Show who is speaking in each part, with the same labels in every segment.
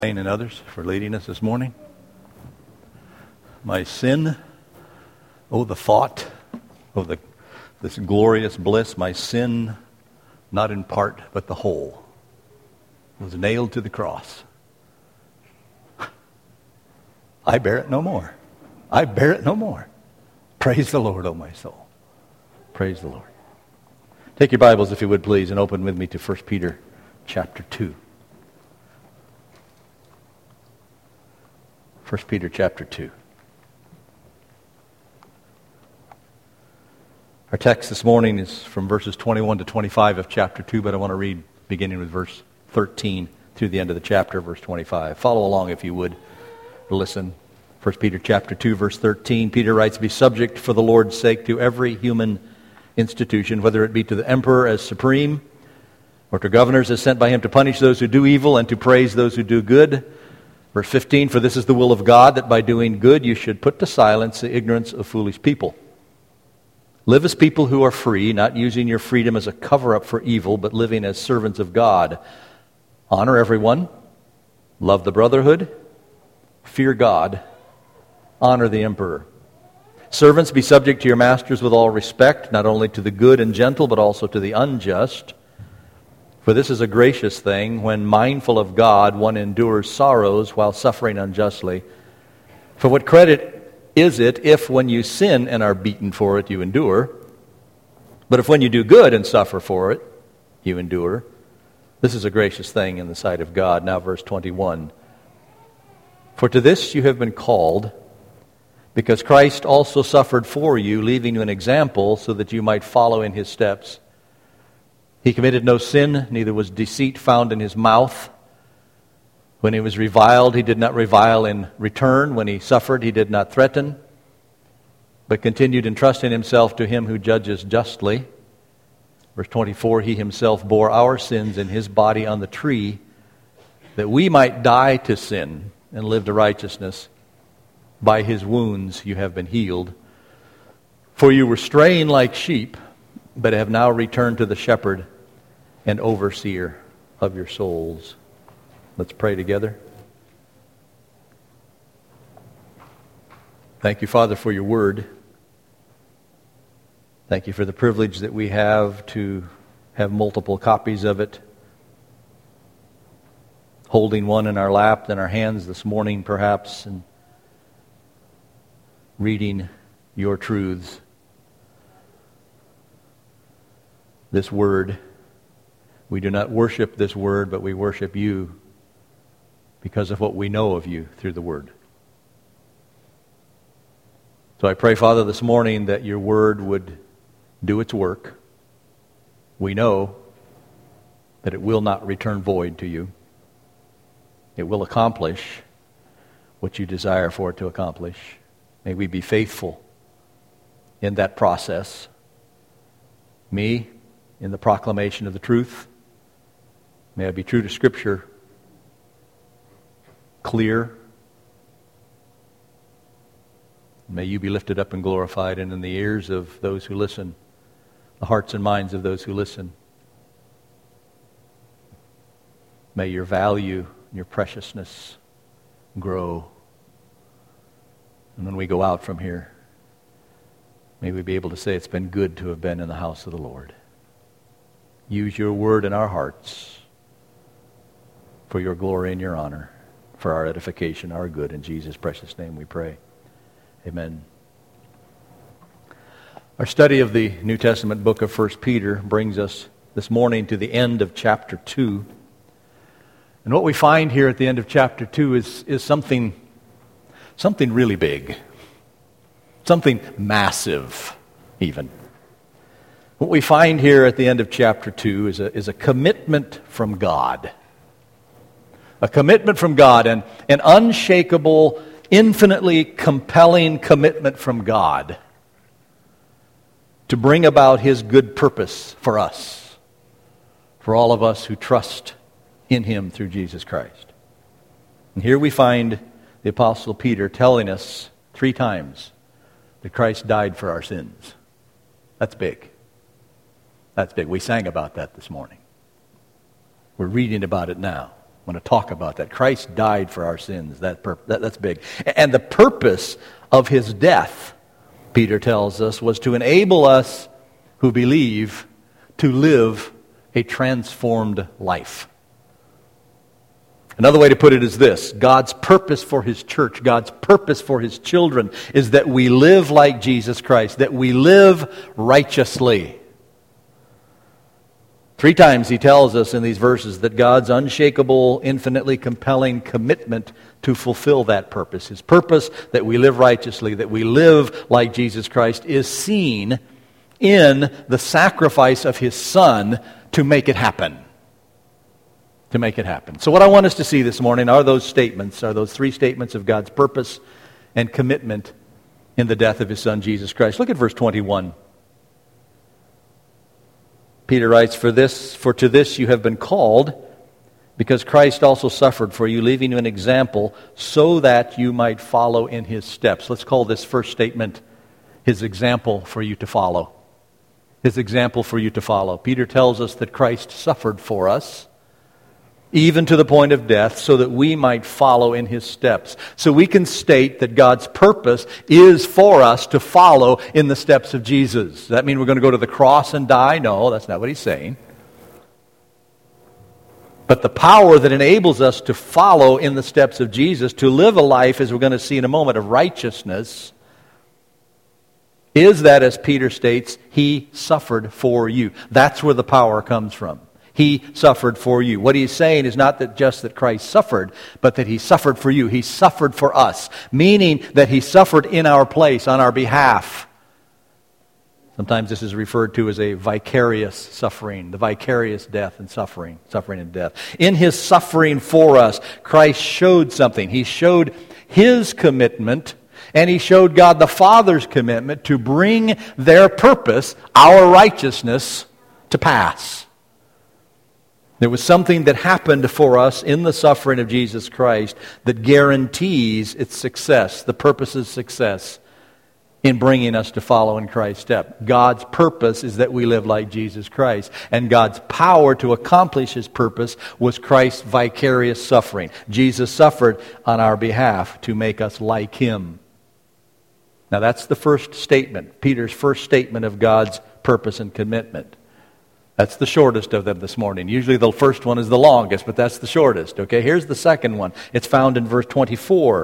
Speaker 1: And others for leading us this morning. My sin, oh the thought of this glorious bliss, my sin, not in part but the whole, was nailed to the cross. I bear it no more. I bear it no more. Praise the Lord, O my soul. Praise the Lord. Take your Bibles, if you would please, and open with me to 1 Peter chapter 2. 1 Peter chapter 2. Our text this morning is from verses 21 to 25 of chapter 2, but I want to read beginning with verse 13 through the end of the chapter, verse 25. Follow along if you would. Listen. 1 Peter chapter 2, verse 13. Peter writes, "Be subject for the Lord's sake to every human institution, whether it be to the emperor as supreme, or to governors as sent by him to punish those who do evil and to praise those who do good." Verse 15, "For this is the will of God, that by doing good you should put to silence the ignorance of foolish people. Live as people who are free, not using your freedom as a cover-up for evil, but living as servants of God. Honor everyone, love the brotherhood, fear God, honor the emperor. Servants, be subject to your masters with all respect, not only to the good and gentle, but also to the unjust. For this is a gracious thing, when mindful of God, one endures sorrows while suffering unjustly. For what credit is it if when you sin and are beaten for it, you endure? But if when you do good and suffer for it, you endure, this is a gracious thing in the sight of God." Now verse 21. "For to this you have been called, because Christ also suffered for you, leaving you an example so that you might follow in his steps. He committed no sin, neither was deceit found in his mouth. When he was reviled, he did not revile in return. When he suffered, he did not threaten, but continued entrusting himself to him who judges justly." Verse 24, "He himself bore our sins in his body on the tree, that we might die to sin and live to righteousness. By his wounds you have been healed. For you were straying like sheep, but have now returned to the shepherd and overseer of your souls." Let's pray together. Thank you, Father, for your word. Thank you for the privilege that we have to have multiple copies of it, holding one in our lap, in our hands this morning perhaps, and reading your truths. This word, we do not worship this word, but we worship you because of what we know of you through the word. So I pray, Father, this morning that your word would do its work. We know that it will not return void to you. It will accomplish what you desire for it to accomplish. May we be faithful in that process. Me, in the proclamation of the truth. May I be true to Scripture, clear. May you be lifted up and glorified, and in the ears of those who listen, the hearts and minds of those who listen. May your value, your preciousness grow. And when we go out from here, may we be able to say it's been good to have been in the house of the Lord. Use your word in our hearts for your glory and your honor, for our edification, our good. In Jesus' precious name we pray. Amen. Our study of the New Testament book of 1 Peter brings us this morning to the end of chapter 2. And what we find here at the end of chapter 2 is something really big. Something massive, even. What we find here at the end of chapter 2 is a commitment from God. A commitment from God, and an unshakable, infinitely compelling commitment from God to bring about his good purpose for us, for all of us who trust in him through Jesus Christ. And here we find the Apostle Peter telling us 3 times that Christ died for our sins. That's big. That's big. We sang about that this morning. We're reading about it now. I want to talk about that. Christ died for our sins. That's big. And the purpose of his death, Peter tells us, was to enable us who believe to live a transformed life. Another way to put it is this: God's purpose for his church, God's purpose for his children is that we live like Jesus Christ, that we live righteously. 3 times he tells us in these verses that God's unshakable, infinitely compelling commitment to fulfill that purpose. His purpose that we live righteously, that we live like Jesus Christ, is seen in the sacrifice of his Son to make it happen. To make it happen. So what I want us to see this morning are those 3 statements of God's purpose and commitment in the death of his Son, Jesus Christ. Look at verse 21. Peter writes, For to this you have been called, because Christ also suffered for you, leaving you an example, so that you might follow in his steps. Let's call this first statement his example for you to follow. His example for you to follow. Peter tells us that Christ suffered for us, even to the point of death, so that we might follow in his steps. So we can state that God's purpose is for us to follow in the steps of Jesus. Does that mean we're going to go to the cross and die? No, that's not what he's saying. But the power that enables us to follow in the steps of Jesus, to live a life, as we're going to see in a moment, of righteousness, is that, as Peter states, he suffered for you. That's where the power comes from. He suffered for you. What he's saying is not that just that Christ suffered, but that he suffered for you. He suffered for us, meaning that he suffered in our place, on our behalf. Sometimes this is referred to as a vicarious suffering, the vicarious death and suffering and death. In his suffering for us, Christ showed something. He showed his commitment, and he showed God the Father's commitment to bring their purpose, our righteousness, to pass. There was something that happened for us in the suffering of Jesus Christ that guarantees its success, the purpose's success, in bringing us to follow in Christ's step. God's purpose is that we live like Jesus Christ. And God's power to accomplish his purpose was Christ's vicarious suffering. Jesus suffered on our behalf to make us like him. Now that's the first statement, Peter's first statement of God's purpose and commitment. That's the shortest of them this morning. Usually the first one is the longest, but that's the shortest. Okay, here's the second one. It's found in verse 24.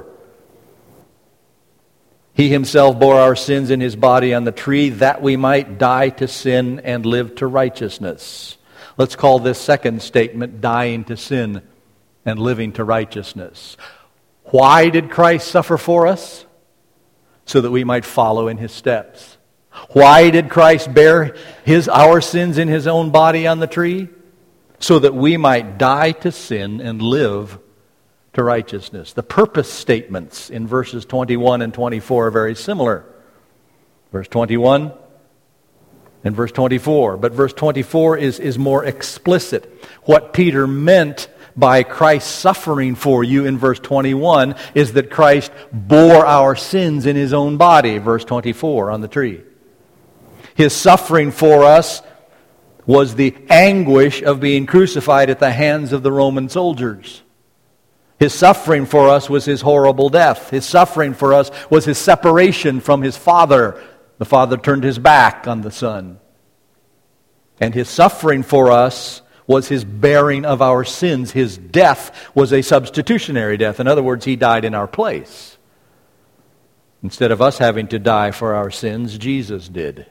Speaker 1: He himself bore our sins in his body on the tree, that we might die to sin and live to righteousness. Let's call this second statement dying to sin and living to righteousness. Why did Christ suffer for us? So that we might follow in his steps. Why did Christ bear our sins in his own body on the tree? So that we might die to sin and live to righteousness. The purpose statements in verses 21 and 24 are very similar. Verse 21 and verse 24. But verse 24 is more explicit. What Peter meant by Christ suffering for you in verse 21 is that Christ bore our sins in his own body, verse 24, on the tree. His suffering for us was the anguish of being crucified at the hands of the Roman soldiers. His suffering for us was his horrible death. His suffering for us was his separation from his Father. The Father turned his back on the Son. And his suffering for us was his bearing of our sins. His death was a substitutionary death. In other words, he died in our place. Instead of us having to die for our sins, Jesus did.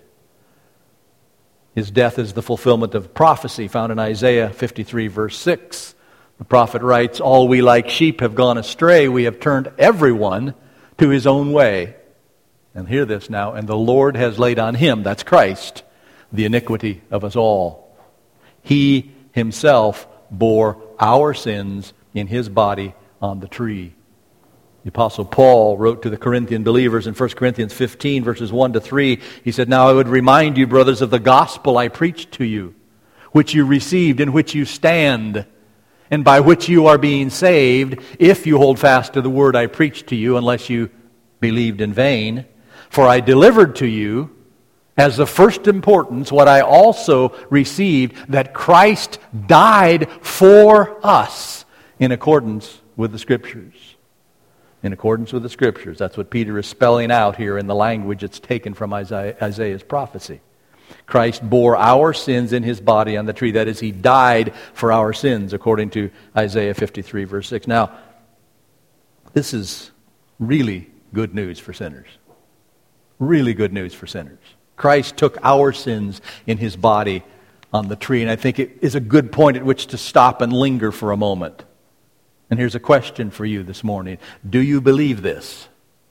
Speaker 1: His death is the fulfillment of prophecy found in Isaiah 53, verse 6. The prophet writes, All we like sheep have gone astray. We have turned everyone to his own way. And hear this now. And the Lord has laid on him, that's Christ, the iniquity of us all. He himself bore our sins in his body on the tree. The Apostle Paul wrote to the Corinthian believers in 1 Corinthians 15, verses 1 to 3. He said, Now I would remind you, brothers, of the gospel I preached to you, which you received, in which you stand, and by which you are being saved, if you hold fast to the word I preached to you, unless you believed in vain. For I delivered to you, as of first importance, what I also received, that Christ died for us in accordance with the Scriptures. In accordance with the Scriptures. That's what Peter is spelling out here in the language that's taken from Isaiah's prophecy. Christ bore our sins in his body on the tree. That is, he died for our sins, according to Isaiah 53, verse 6. Now, this is really good news for sinners. Really good news for sinners. Christ took our sins in his body on the tree, and I think it is a good point at which to stop and linger for a moment. And here's a question for you this morning. Do you believe this?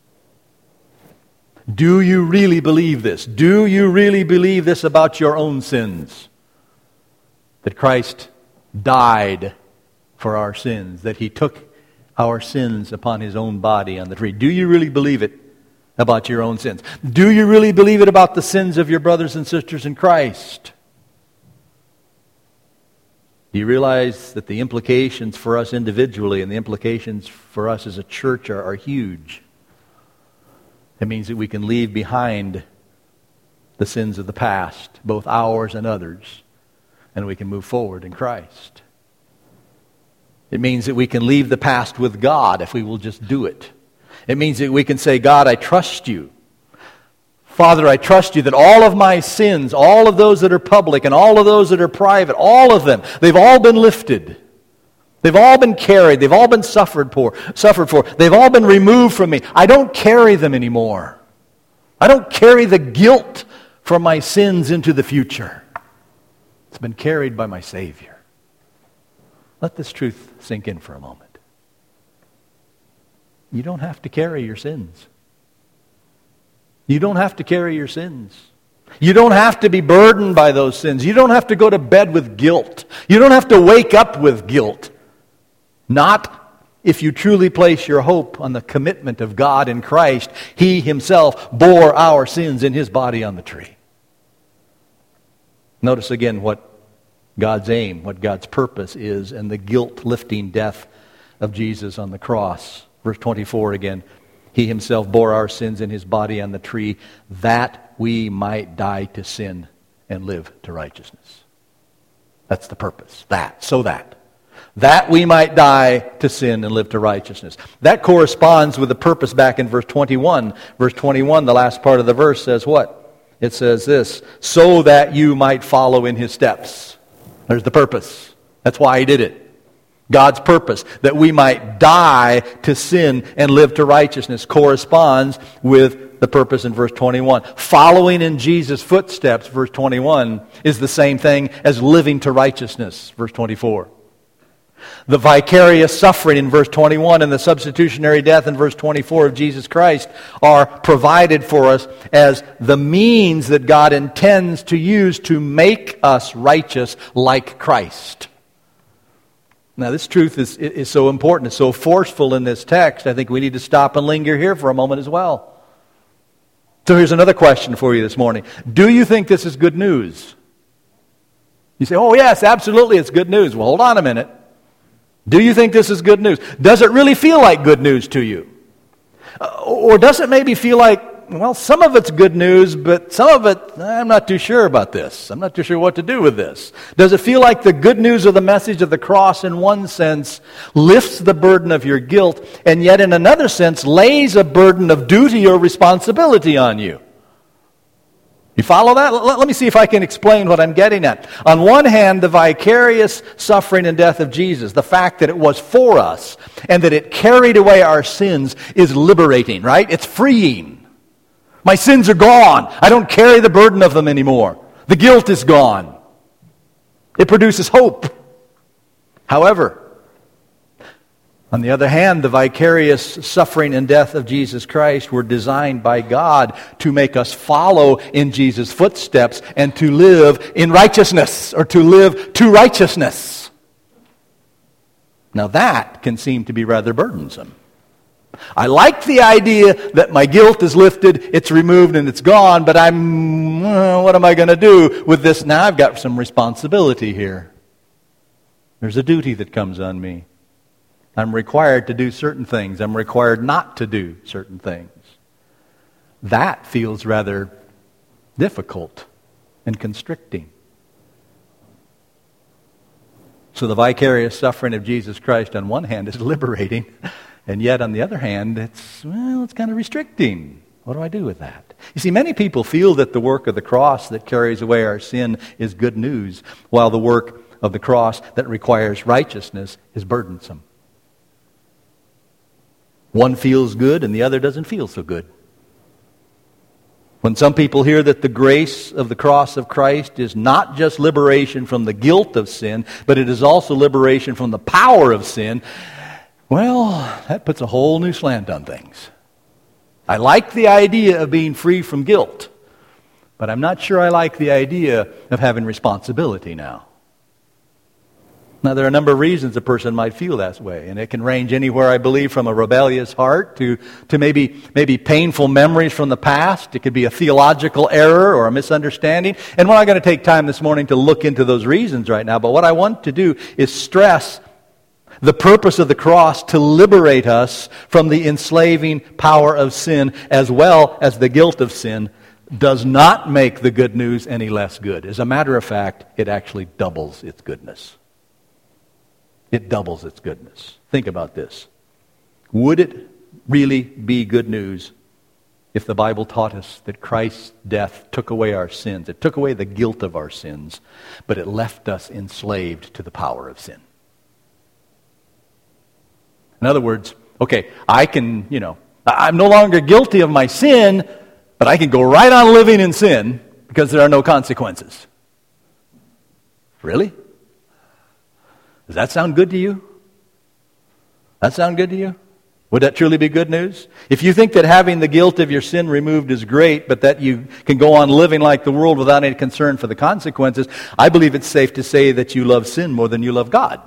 Speaker 1: Do you really believe this? Do you really believe this about your own sins? That Christ died for our sins, that he took our sins upon his own body on the tree. Do you really believe it about your own sins? Do you really believe it about the sins of your brothers and sisters in Christ? Do you realize that the implications for us individually and the implications for us as a church are huge? It means that we can leave behind the sins of the past, both ours and others, and we can move forward in Christ. It means that we can leave the past with God if we will just do it. It means that we can say, God, I trust you. Father, I trust you that all of my sins, all of those that are public and all of those that are private, all of them, they've all been lifted. They've all been carried. They've all been suffered for. They've all been removed from me. I don't carry them anymore. I don't carry the guilt for my sins into the future. It's been carried by my Savior. Let this truth sink in for a moment. You don't have to carry your sins. You don't have to carry your sins. You don't have to be burdened by those sins. You don't have to go to bed with guilt. You don't have to wake up with guilt. Not if you truly place your hope on the commitment of God in Christ. He himself bore our sins in his body on the tree. Notice again what God's aim, what God's purpose is, and the guilt-lifting death of Jesus on the cross. Verse 24 again. He himself bore our sins in his body on the tree, that we might die to sin and live to righteousness. That's the purpose. That we might die to sin and live to righteousness. That corresponds with the purpose back in verse 21. Verse 21, the last part of the verse says what? It says this, so that you might follow in his steps. There's the purpose. That's why he did it. God's purpose, that we might die to sin and live to righteousness, corresponds with the purpose in verse 21. Following in Jesus' footsteps, verse 21, is the same thing as living to righteousness, verse 24. The vicarious suffering in verse 21 and the substitutionary death in verse 24 of Jesus Christ are provided for us as the means that God intends to use to make us righteous like Christ. Now, this truth is so important, it's so forceful in this text, I think we need to stop and linger here for a moment as well. So here's another question for you this morning. Do you think this is good news? You say, oh yes, absolutely, it's good news. Well, hold on a minute. Do you think this is good news? Does it really feel like good news to you? Or does it maybe feel like, well, some of it's good news, but some of it, I'm not too sure about this. I'm not too sure what to do with this. Does it feel like the good news of the message of the cross in one sense lifts the burden of your guilt, and yet in another sense lays a burden of duty or responsibility on you? You follow that? Let me see if I can explain what I'm getting at. On one hand, the vicarious suffering and death of Jesus, the fact that it was for us and that it carried away our sins, is liberating, right? It's freeing. My sins are gone. I don't carry the burden of them anymore. The guilt is gone. It produces hope. However, on the other hand, the vicarious suffering and death of Jesus Christ were designed by God to make us follow in Jesus' footsteps and to live in righteousness, or to live to righteousness. Now that can seem to be rather burdensome. I like the idea that my guilt is lifted, it's removed, and it's gone, but what am I going to do with this? Now I've got some responsibility here. There's a duty that comes on me. I'm required to do certain things. I'm required not to do certain things. That feels rather difficult and constricting. So the vicarious suffering of Jesus Christ on one hand is liberating, and yet on the other hand, it's kind of restricting. What do I do with that? You see, many people feel that the work of the cross that carries away our sin is good news, while the work of the cross that requires righteousness is burdensome. One feels good and the other doesn't feel so good. When some people hear that the grace of the cross of Christ is not just liberation from the guilt of sin, but it is also liberation from the power of sin, well, that puts a whole new slant on things. I like the idea of being free from guilt, but I'm not sure I like the idea of having responsibility now. Now, there are a number of reasons a person might feel that way, and it can range anywhere, I believe, from a rebellious heart to maybe painful memories from the past. It could be a theological error or a misunderstanding. And we're not going to take time this morning to look into those reasons right now, but what I want to do is stress the purpose of the cross to liberate us from the enslaving power of sin as well as the guilt of sin does not make the good news any less good. As a matter of fact, it actually doubles its goodness. It doubles its goodness. Think about this. Would it really be good news if the Bible taught us that Christ's death took away our sins? It took away the guilt of our sins, but it left us enslaved to the power of sin. In other words, okay, I'm no longer guilty of my sin, but I can go right on living in sin because there are no consequences. Really? Does that sound good to you? That sound good to you? Would that truly be good news? If you think that having the guilt of your sin removed is great, but that you can go on living like the world without any concern for the consequences, I believe it's safe to say that you love sin more than you love God.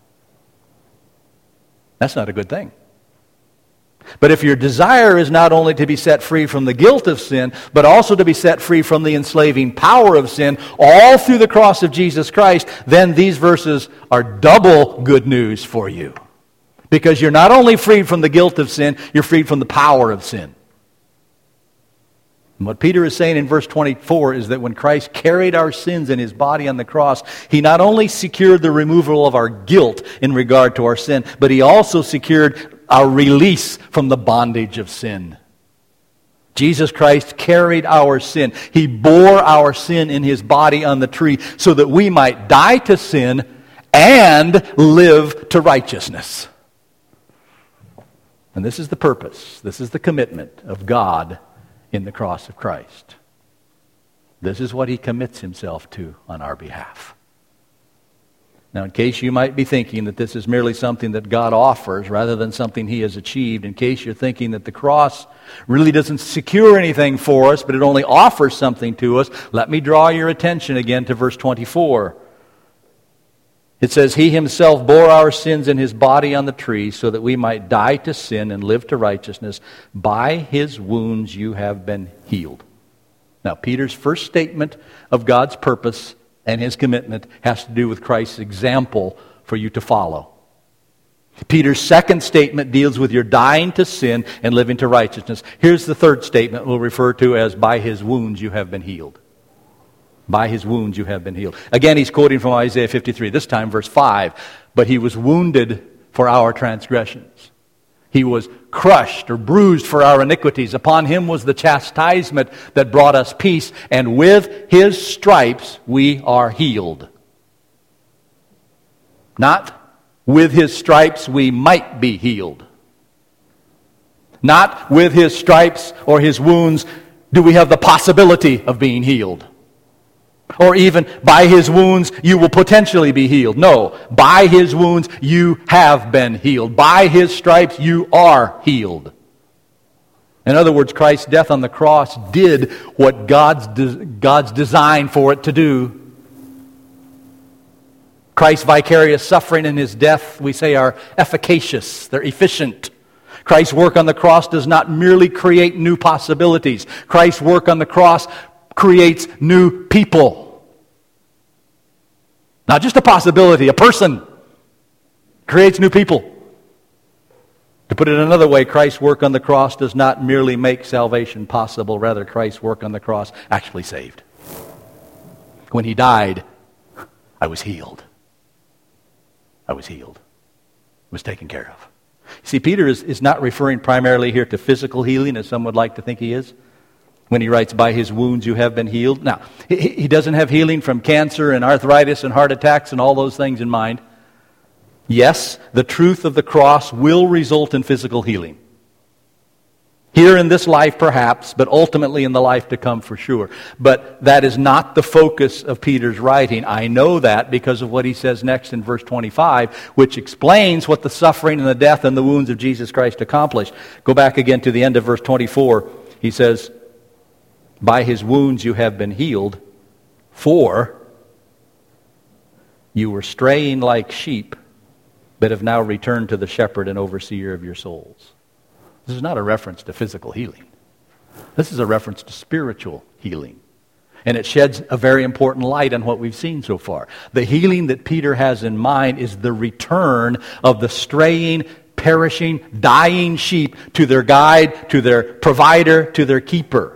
Speaker 1: That's not a good thing. But if your desire is not only to be set free from the guilt of sin, but also to be set free from the enslaving power of sin, all through the cross of Jesus Christ, then these verses are double good news for you. Because you're not only freed from the guilt of sin, you're freed from the power of sin. And what Peter is saying in verse 24 is that when Christ carried our sins in his body on the cross, he not only secured the removal of our guilt in regard to our sin, but he also secured our release from the bondage of sin. Jesus Christ carried our sin. He bore our sin in his body on the tree so that we might die to sin and live to righteousness. And this is the purpose, this is the commitment of God in the cross of Christ. This is what he commits himself to on our behalf. Now, in case you might be thinking that this is merely something that God offers rather than something he has achieved, in case you're thinking that the cross really doesn't secure anything for us, but it only offers something to us, let me draw your attention again to verse 24. It says, he himself bore our sins in his body on the tree so that we might die to sin and live to righteousness. By his wounds you have been healed. Now, Peter's first statement of God's purpose and his commitment has to do with Christ's example for you to follow. Peter's second statement deals with your dying to sin and living to righteousness. Here's the third statement we'll refer to as, by his wounds you have been healed. By his wounds you have been healed. Again, he's quoting from Isaiah 53, this time verse 5. But he was wounded for our transgressions. He was crushed or bruised for our iniquities. Upon him was the chastisement that brought us peace, and with his stripes we are healed. Not with his stripes we might be healed. Not with his stripes or his wounds do we have the possibility of being healed. Or even, by his wounds, you will potentially be healed. No, by his wounds, you have been healed. By his stripes, you are healed. In other words, Christ's death on the cross did what God's design for it to do. Christ's vicarious suffering and his death, we say, are efficacious. They're efficient. Christ's work on the cross does not merely create new possibilities. Christ's work on the cross creates new people. Not just a possibility, a person creates new people. To put it another way, Christ's work on the cross does not merely make salvation possible. Rather, Christ's work on the cross actually saved. When he died, I was healed. I was healed. Was taken care of. See, Peter is not referring primarily here to physical healing, as some would like to think he is, when he writes, by his wounds you have been healed. Now, he doesn't have healing from cancer and arthritis and heart attacks and all those things in mind. Yes, the truth of the cross will result in physical healing. Here in this life, perhaps, but ultimately in the life to come for sure. But that is not the focus of Peter's writing. I know that because of what he says next in verse 25, which explains what the suffering and the death and the wounds of Jesus Christ accomplished. Go back again to the end of verse 24. He says, by his wounds you have been healed, for you were straying like sheep, but have now returned to the shepherd and overseer of your souls. This is not a reference to physical healing. This is a reference to spiritual healing. And it sheds a very important light on what we've seen so far. The healing that Peter has in mind is the return of the straying, perishing, dying sheep to their guide, to their provider, to their keeper.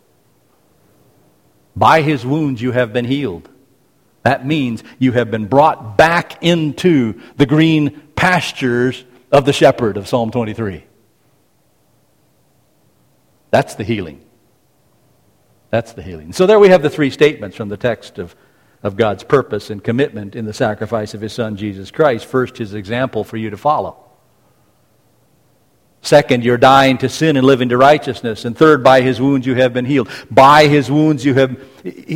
Speaker 1: By his wounds you have been healed. That means you have been brought back into the green pastures of the shepherd of Psalm 23. That's the healing. That's the healing. So there we have the three statements from the text of God's purpose and commitment in the sacrifice of his Son, Jesus Christ. First, his example for you to follow. Second, you're dying to sin and living to righteousness. And third, by his wounds you have been healed. By his wounds you have...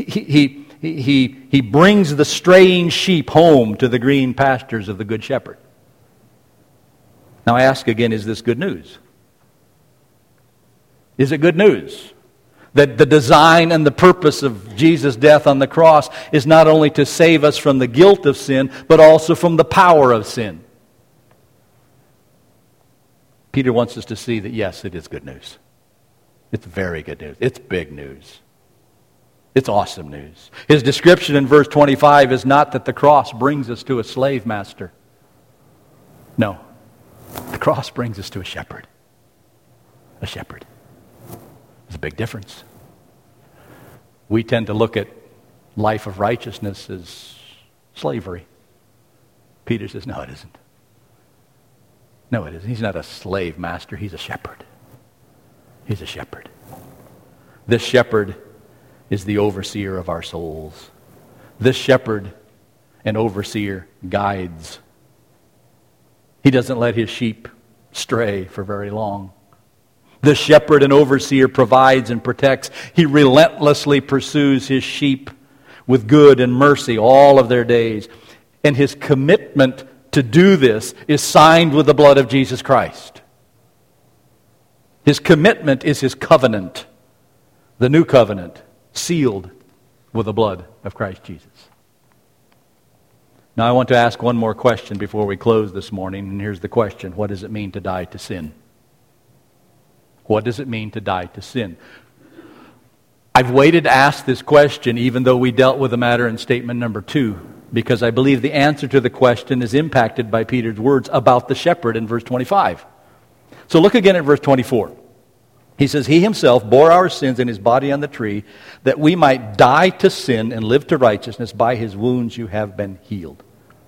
Speaker 1: He brings the straying sheep home to the green pastures of the Good Shepherd. Now I ask again, is this good news? Is it good news that the design and the purpose of Jesus' death on the cross is not only to save us from the guilt of sin, but also from the power of sin? Peter wants us to see that, yes, it is good news. It's very good news. It's big news. It's awesome news. His description in verse 25 is not that the cross brings us to a slave master. No. The cross brings us to a shepherd. A shepherd. There's a big difference. We tend to look at life of righteousness as slavery. Peter says, no, it isn't. No, it isn't. He's not a slave master. He's a shepherd. He's a shepherd. This shepherd is the overseer of our souls. This shepherd and overseer guides. He doesn't let his sheep stray for very long. The shepherd and overseer provides and protects. He relentlessly pursues his sheep with good and mercy all of their days. And his commitment to do this is signed with the blood of Jesus Christ. His commitment is his covenant, the new covenant, sealed with the blood of Christ Jesus. Now I want to ask one more question before we close this morning, and here's the question. What does it mean to die to sin? What does it mean to die to sin? I've waited to ask this question even though we dealt with the matter in statement number 2, because I believe the answer to the question is impacted by Peter's words about the shepherd in verse 25. So look again at verse 24. He says, he himself bore our sins in his body on the tree, that we might die to sin and live to righteousness. By his wounds you have been healed.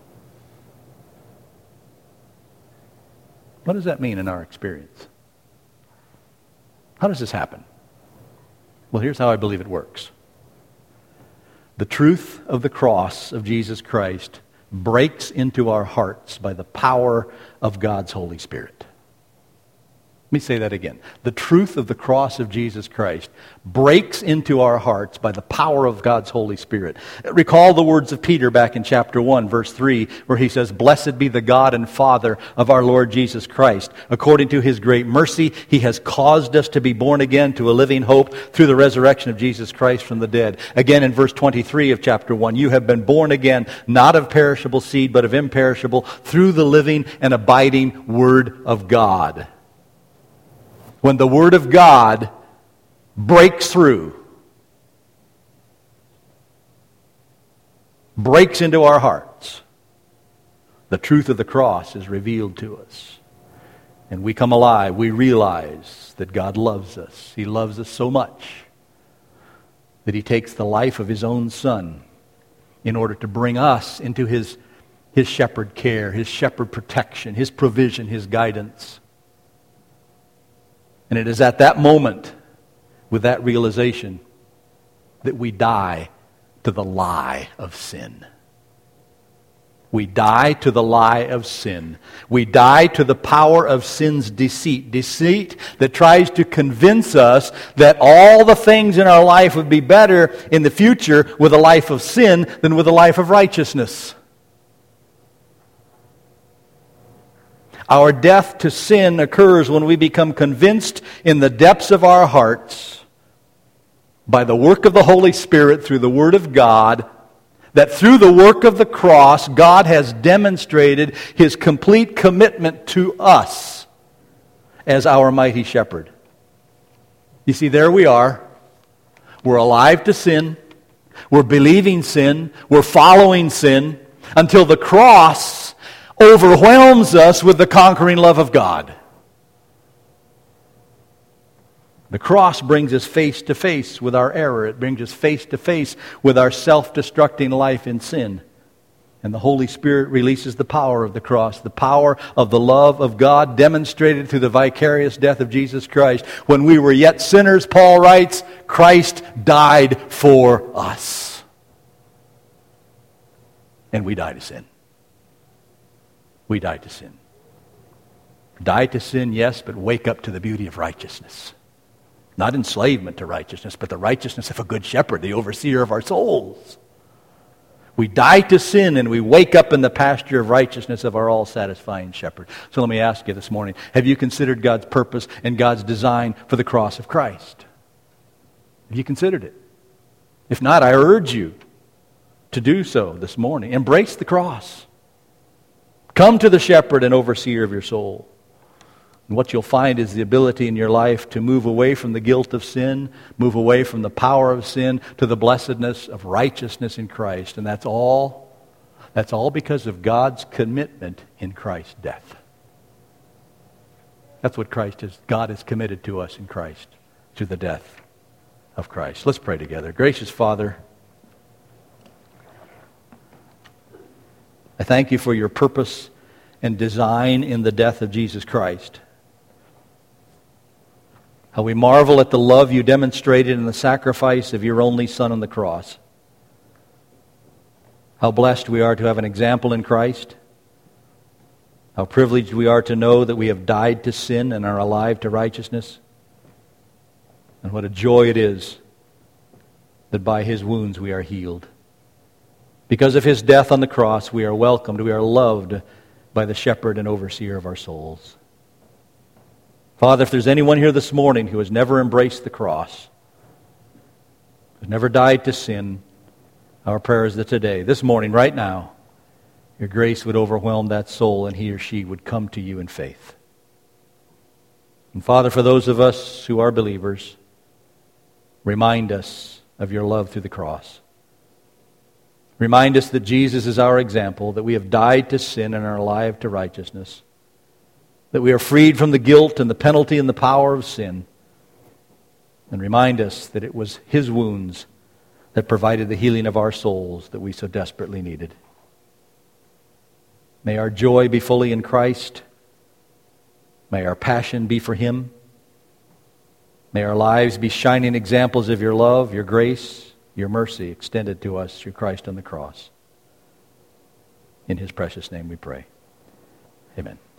Speaker 1: What does that mean in our experience? How does this happen? Well, here's how I believe it works. The truth of the cross of Jesus Christ breaks into our hearts by the power of God's Holy Spirit. Let me say that again. The truth of the cross of Jesus Christ breaks into our hearts by the power of God's Holy Spirit. Recall the words of Peter back in chapter 1, verse 3, where he says, "Blessed be the God and Father of our Lord Jesus Christ. According to his great mercy, he has caused us to be born again to a living hope through the resurrection of Jesus Christ from the dead." Again in verse 23 of chapter 1, "You have been born again, not of perishable seed, but of imperishable, through the living and abiding Word of God." When the Word of God breaks through, breaks into our hearts, the truth of the cross is revealed to us. And we come alive. We realize that God loves us. He loves us so much that he takes the life of his own Son in order to bring us into his His shepherd care, His shepherd protection, His provision, His guidance. And it is at that moment, with that realization, that we die to the lie of sin. We die to the lie of sin. We die to the power of sin's deceit. Deceit that tries to convince us that all the things in our life would be better in the future with a life of sin than with a life of righteousness. Our death to sin occurs when we become convinced in the depths of our hearts by the work of the Holy Spirit through the Word of God, that through the work of the cross, God has demonstrated His complete commitment to us as our mighty shepherd. You see, there we are. We're alive to sin. We're believing sin. We're following sin until the cross overwhelms us with the conquering love of God. The cross brings us face to face with our error. It brings us face to face with our self-destructing life in sin. And the Holy Spirit releases the power of the cross, the power of the love of God demonstrated through the vicarious death of Jesus Christ. When we were yet sinners, Paul writes, Christ died for us. And we died to sin. We died to sin. Die to sin, yes, but wake up to the beauty of righteousness. Not enslavement to righteousness, but the righteousness of a good shepherd, the overseer of our souls. We die to sin and we wake up in the pasture of righteousness of our all-satisfying shepherd. So let me ask you this morning, have you considered God's purpose and God's design for the cross of Christ? Have you considered it? If not, I urge you to do so this morning. Embrace the cross. Come to the shepherd and overseer of your soul. And what you'll find is the ability in your life to move away from the guilt of sin, move away from the power of sin to the blessedness of righteousness in Christ. And that's all because of God's commitment in Christ's death. That's what God has committed to us in Christ, to the death of Christ. Let's pray together. Gracious Father, I thank you for your purpose and design in the death of Jesus Christ. How we marvel at the love you demonstrated in the sacrifice of your only Son on the cross. How blessed we are to have an example in Christ. How privileged we are to know that we have died to sin and are alive to righteousness. And what a joy it is that by His wounds we are healed. Because of His death on the cross, we are welcomed, we are loved by the shepherd and overseer of our souls. Father, if there's anyone here this morning who has never embraced the cross, who's never died to sin, our prayer is that today, this morning, right now, your grace would overwhelm that soul and he or she would come to you in faith. And Father, for those of us who are believers, remind us of your love through the cross. Remind us that Jesus is our example, that we have died to sin and are alive to righteousness, that we are freed from the guilt and the penalty and the power of sin. And remind us that it was His wounds that provided the healing of our souls that we so desperately needed. May our joy be fully in Christ. May our passion be for Him. May our lives be shining examples of your love, your grace, your mercy extended to us through Christ on the cross. In His precious name we pray. Amen.